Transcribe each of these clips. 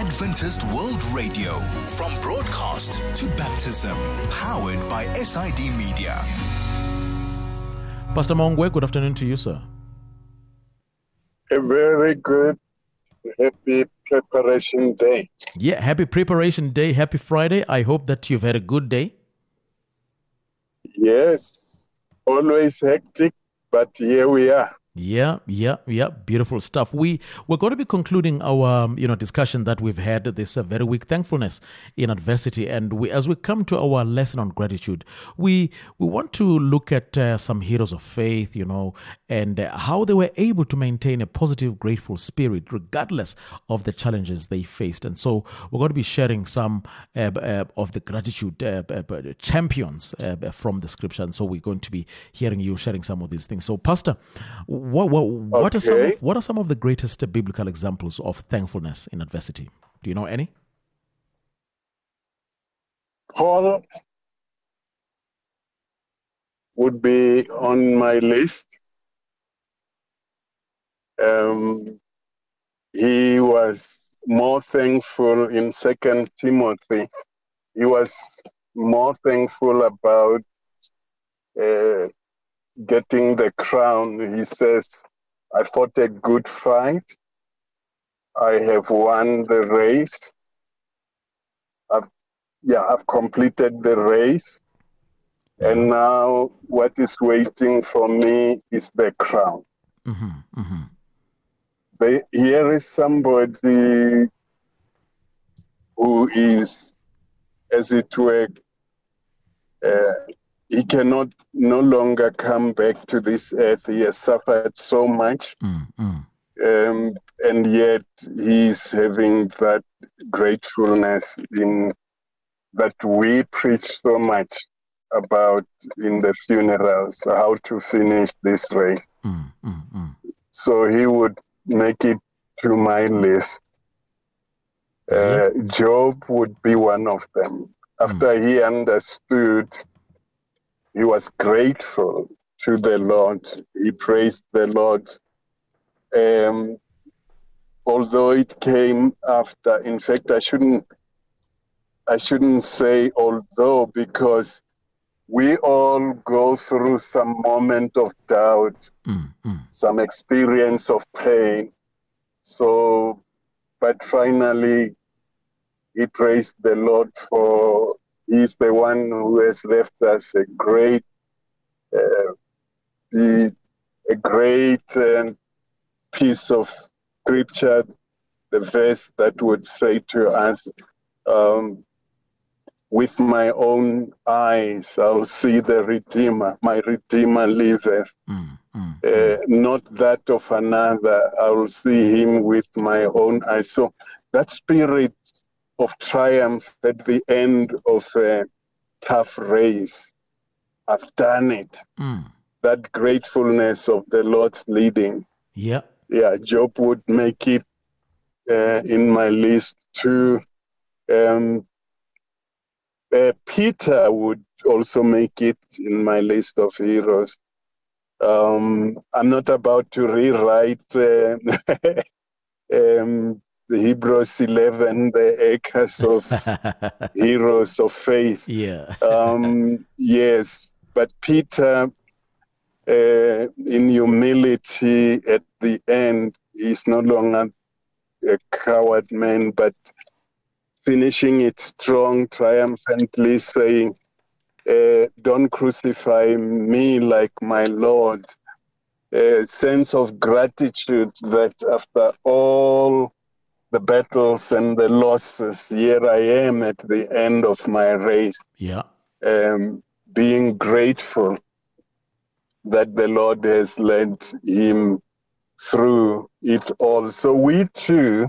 Adventist World Radio, from broadcast to baptism, powered by SID Media. Pastor Mongwe, good afternoon to you, sir. A very good, happy preparation day. Yeah, happy preparation day, happy Friday. I hope that you've had a good day. Yes, always hectic, but here we are. Yeah. Beautiful stuff. We're going to be concluding our discussion that we've had this very week, thankfulness in adversity, and as we come to our lesson on gratitude, we want to look at some heroes of faith, and how they were able to maintain a positive, grateful spirit regardless of the challenges they faced. And so we're going to be sharing some of the gratitude champions from the scripture. And so we're going to be hearing you sharing some of these things. So, Pastor, what are some of the greatest biblical examples of thankfulness in adversity? Do you know any? Paul would be on my list. He was more thankful in 2 Timothy. He was more thankful about getting the crown. He says, I fought a good fight. I have won the race. I've completed the race. And now what is waiting for me is the crown. Here is somebody who is, as it were, he cannot no longer come back to this earth. He has suffered so much. And yet he's having that gratefulness that we preach so much about in the funerals, how to finish this race. So he would make it to my list. Job would be one of them. After he understood, he was grateful to the Lord. He praised the Lord. Although it came after, in fact, I shouldn't say although, because we all go through some moment of doubt, some experience of pain. So, but finally, he praised the Lord for He's the one who has left us a great piece of scripture, the verse that would say to us, with my own eyes, I'll see the Redeemer. My Redeemer liveth. Not that of another. I will see him with my own eyes. So that spirit of triumph at the end of a tough race, I've done it. That gratefulness of the Lord's leading. Job would make it in my list too. Peter would also make it in my list of heroes. I'm not about to rewrite the Hebrews 11, the acres of heroes of faith. Yes, but Peter, in humility at the end, is no longer a coward man, but finishing it strong, triumphantly saying, don't crucify me like my Lord. A sense of gratitude that after all the battles and the losses, here I am at the end of my race. Being grateful that the Lord has led him through it all. So we too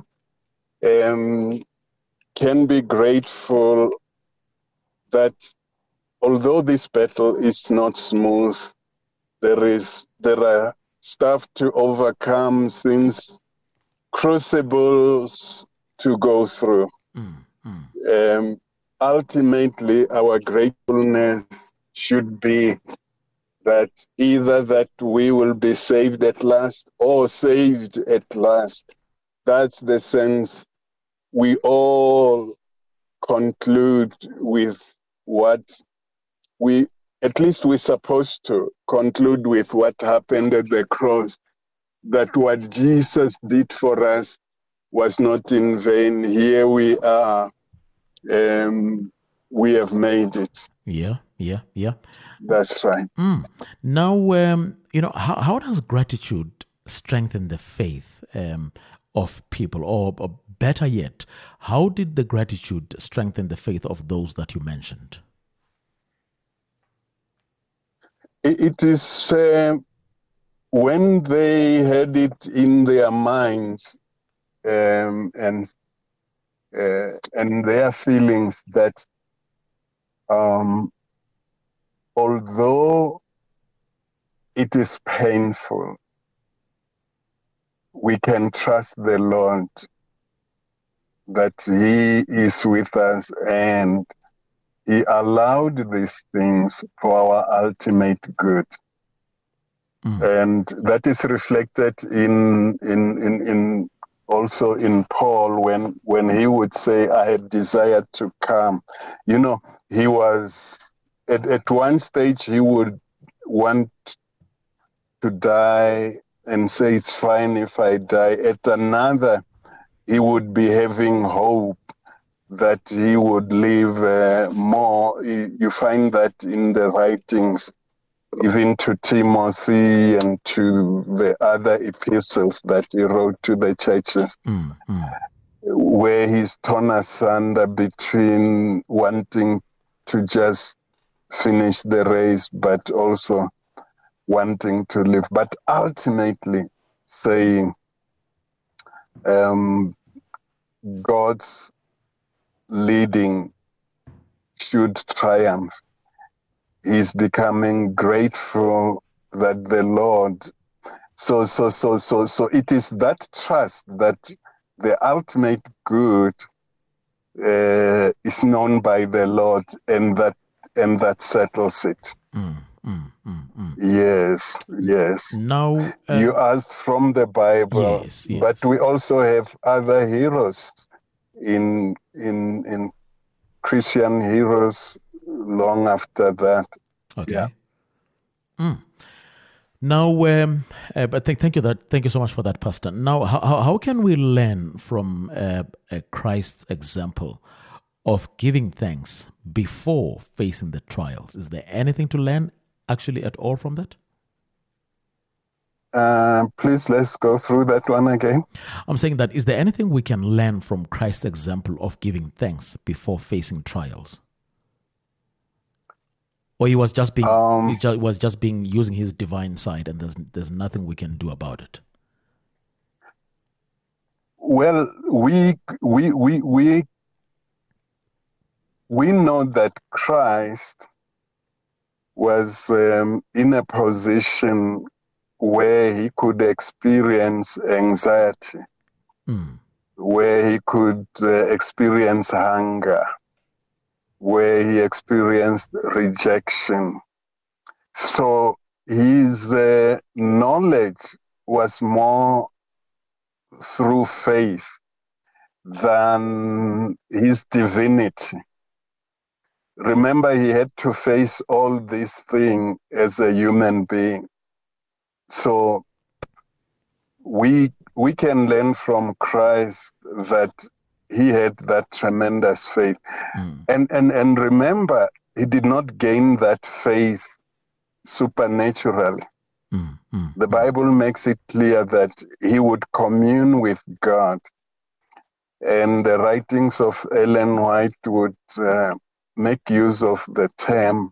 can be grateful that although this battle is not smooth, there are stuff to overcome, since crucibles to go through. Ultimately, our gratefulness should be that either that we will be saved at last or saved at last. That's the sense we all conclude with what at least we're supposed to conclude with what happened at the cross, that what Jesus did for us was not in vain. Here we are. We have made it. Yeah. That's right. Now, how does gratitude strengthen the faith of people? Or better yet, how did the gratitude strengthen the faith of those that you mentioned? It is when they had it in their minds and their feelings that although it is painful, we can trust the Lord that He is with us, and He allowed these things for our ultimate good. And that is reflected in also in Paul when he would say, I had desired to come. He was at one stage he would want to die and say it's fine if I die. At another, he would be having hope that he would live more. You find that in the writings, even to Timothy and to the other epistles that he wrote to the churches, where he's torn asunder between wanting to just finish the race, but also wanting to live. But ultimately saying, God's leading should triumph. He's becoming grateful that the Lord. So it is that trust that the ultimate good is known by the Lord, and that settles it. Yes. Now you asked from the Bible, yes. But we also have other heroes in Christian heroes long after that. Okay. Yeah. Now, but thank you so much for that, Pastor. Now, how can we learn from Christ's example of giving thanks before facing the trials? Is there anything to learn actually at all from that? Please, let's go through that one again. I'm saying that, is there anything we can learn from Christ's example of giving thanks before facing trials? Or he was just being using his divine side, and there's nothing we can do about it. Well, we know that Christ was in a position where he could experience anxiety, where he could experience hunger, where he experienced rejection. So his knowledge was more through faith than his divinity. Remember, he had to face all these things as a human being. So we can learn from Christ that he had that tremendous faith. And remember, he did not gain that faith supernaturally. The Bible makes it clear that he would commune with God. And the writings of Ellen White would make use of the term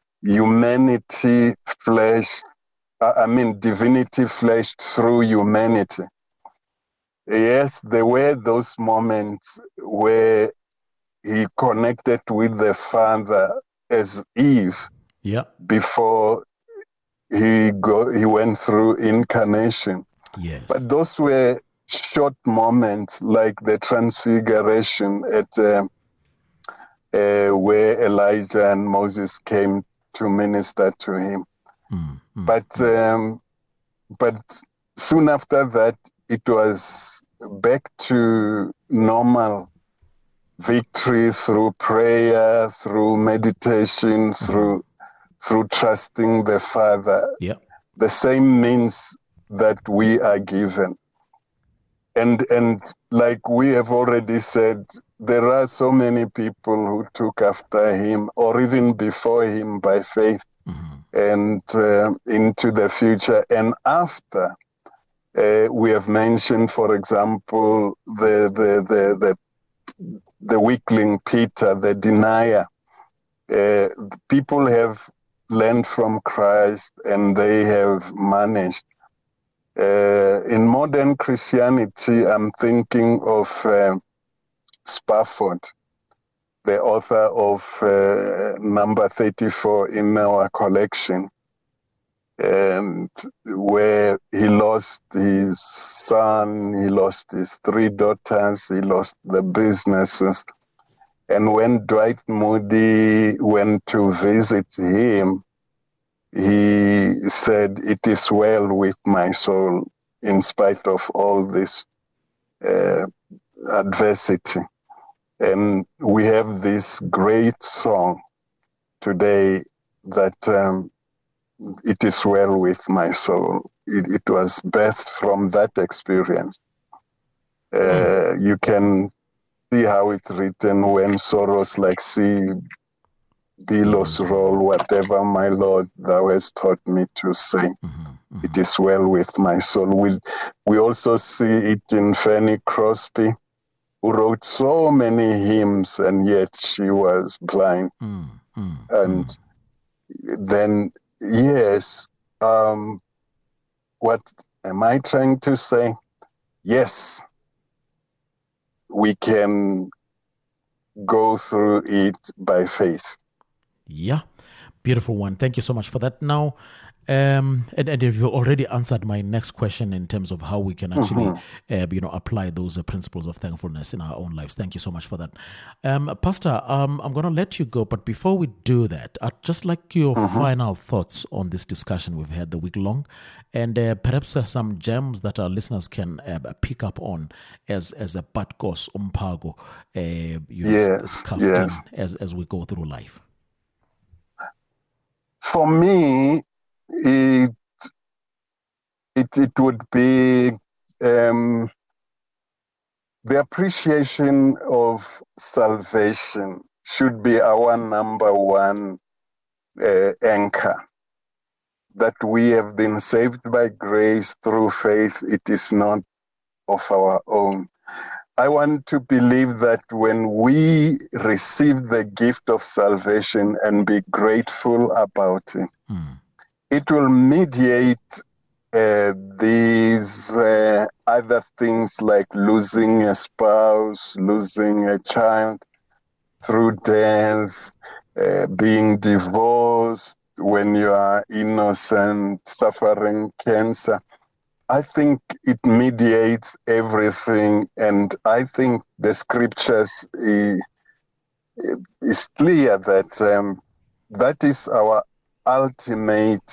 divinity fleshed through humanity. Yes, there were those moments where he connected with the Father as Eve before he went through incarnation. Yes. But those were short moments, like the transfiguration at where Elijah and Moses came to minister to him. But soon after that, it was back to normal victory through prayer, through meditation, through trusting the Father. Yeah. The same means that we are given. And like we have already said, there are so many people who took after him or even before him by faith and into the future. And after, we have mentioned, for example, the weakling Peter, the denier. People have learned from Christ and they have managed. In modern Christianity, I'm thinking of Spafford, the author of number 34 in our collection, and where he lost his son, he lost his 3 daughters, he lost the businesses. And when Dwight Moody went to visit him, he said, "It is well with my soul in spite of all this adversity." And we have this great song today that it is well with my soul. It was birthed from that experience. You can see how it's written: when sorrows like sea billows roll, whatever, my Lord, thou hast taught me to say. It is well with my soul. We also see it in Fanny Crosby, who wrote so many hymns, and yet she was blind. And then, yes, what am I trying to say? Yes, we can go through it by faith. Yeah, beautiful one. Thank you so much for that. Now, and you've already answered my next question in terms of how we can actually, apply those principles of thankfulness in our own lives. Thank you so much for that. Pastor, I'm going to let you go, but before we do that, I'd just like your final thoughts on this discussion we've had the week long, and perhaps some gems that our listeners can pick up on as a Patkos Umpago, Yes. as we go through life. For me, it would be the appreciation of salvation should be our number one anchor. That we have been saved by grace through faith. It is not of our own. I want to believe that when we receive the gift of salvation and be grateful about it, it will mediate these other things like losing a spouse, losing a child through death, being divorced when you are innocent, suffering cancer. I think it mediates everything, and I think the scriptures is clear that that is our ultimate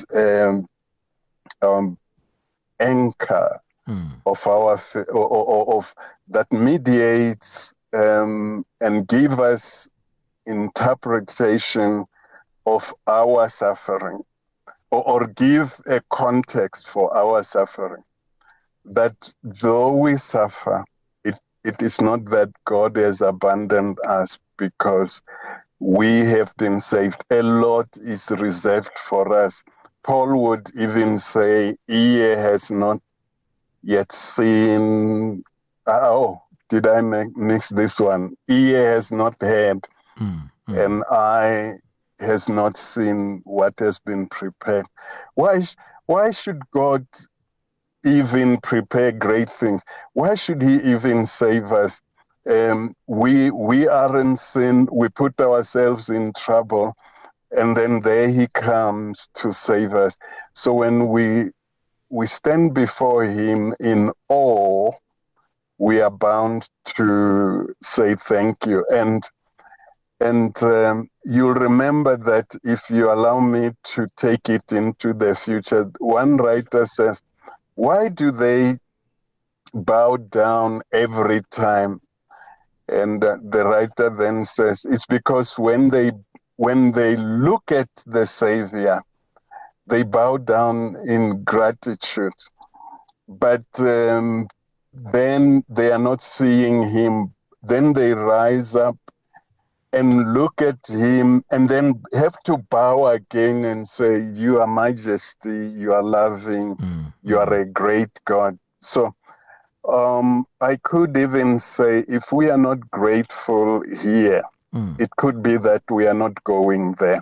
anchor of our of that mediates and give us interpretation of our suffering, or give a context for our suffering. That though we suffer, it is not that God has abandoned us because we have been saved. A lot is reserved for us. Paul would even say, ear has not yet seen. Did I mix this one? Ear has not heard, and eye has not seen what has been prepared. Why should God even prepare great things? Why should he even save us? We are in sin, we put ourselves in trouble, and then there he comes to save us. So when we stand before him in awe, we are bound to say thank you. And you'll remember that, if you allow me to take it into the future, one writer says, why do they bow down every time. And the writer then says it's because when they look at the Savior, they bow down in gratitude. But then they are not seeing him. Then they rise up and look at him and then have to bow again and say, "You are majesty, you are loving, you are a great God." So I could even say, if we are not grateful here, it could be that we are not going there.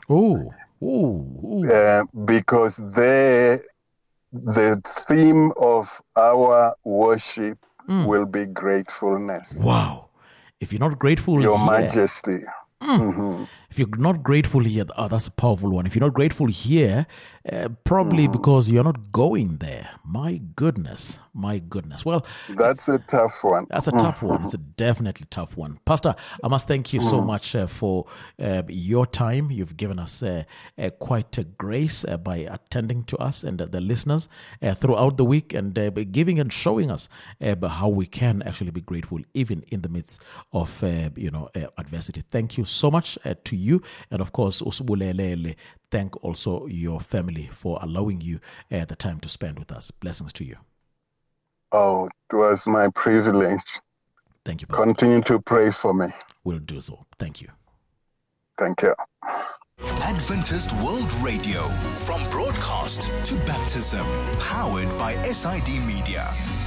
Because there, the theme of our worship will be gratefulness. Wow. If you're not grateful Your here, Majesty. Mm-hmm. If you're not grateful here, that's a powerful one. If you're not grateful here, probably because you're not going there. My goodness. Well, that's a tough one. That's a tough one. It's a definitely tough one. Pastor, I must thank you so much for your time. You've given us quite a grace by attending to us and the listeners throughout the week, and giving and showing us how we can actually be grateful even in the midst of adversity. Thank you so much to you, and of course, usibulelele. Thank also your family for allowing you the time to spend with us. Blessings to you. Oh, it was my privilege. Thank you, Pastor. Continue to pray for me. We'll do so. Thank you. Thank you. Adventist World Radio, from broadcast to baptism, powered by SID Media.